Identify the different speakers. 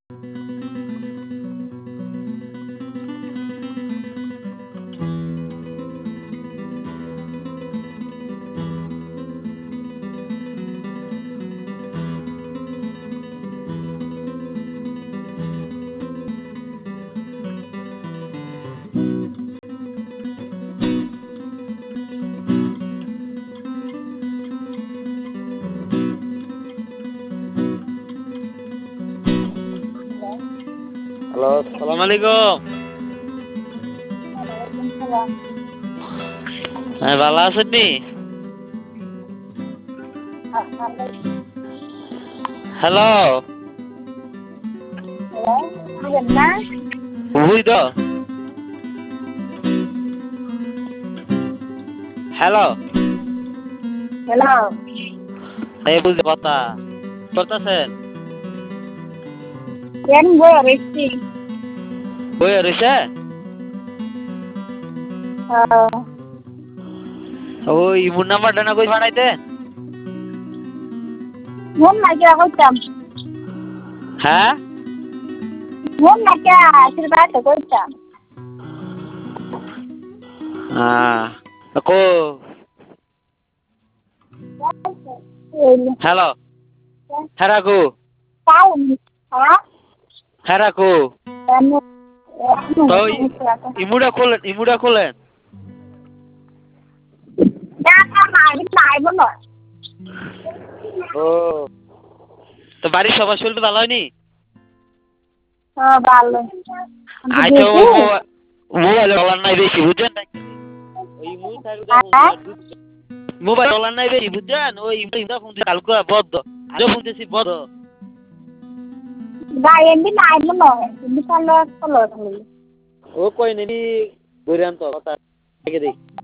Speaker 1: Hello, সালাম আলাইকুম। হ্যাঁ, ভালো আছেন নি? হ্যালো, বুঝি তো। হ্যালো,
Speaker 2: হ্যালো,
Speaker 1: এই বুঝতে কথা করতেছেন?
Speaker 2: কেন বই রয়েছি?
Speaker 1: বই রয়েছে? ওই ইমুর নাম্বারটা না কই পাঠাইতে?
Speaker 2: মন নাকি কইতাম,
Speaker 1: হ্যাঁ,
Speaker 2: মন নাকি আশীর্বাদ কইতাম।
Speaker 1: কো হ্যালো, হ্যাঁ রাখু, হ্যাঁ রাখু। তো ইমুটা খোলেন, ইমুটা খোলেন। ও, তো বাড়ির সবার শরীর ভালো হয়নি?
Speaker 2: ভালো।
Speaker 1: আচ্ছা, ও মোবাইল চলার নাই বেশি, বুঝছেন না? ওই মোবাইল চলার নাই বেশি, বুঝছেন? ওই ফোন দিয়ে কালকে বদ্ধ, আজও ফোন দিয়েছি বদ্ধ। ও কই নেবি বইরাম তো কথা দেখি।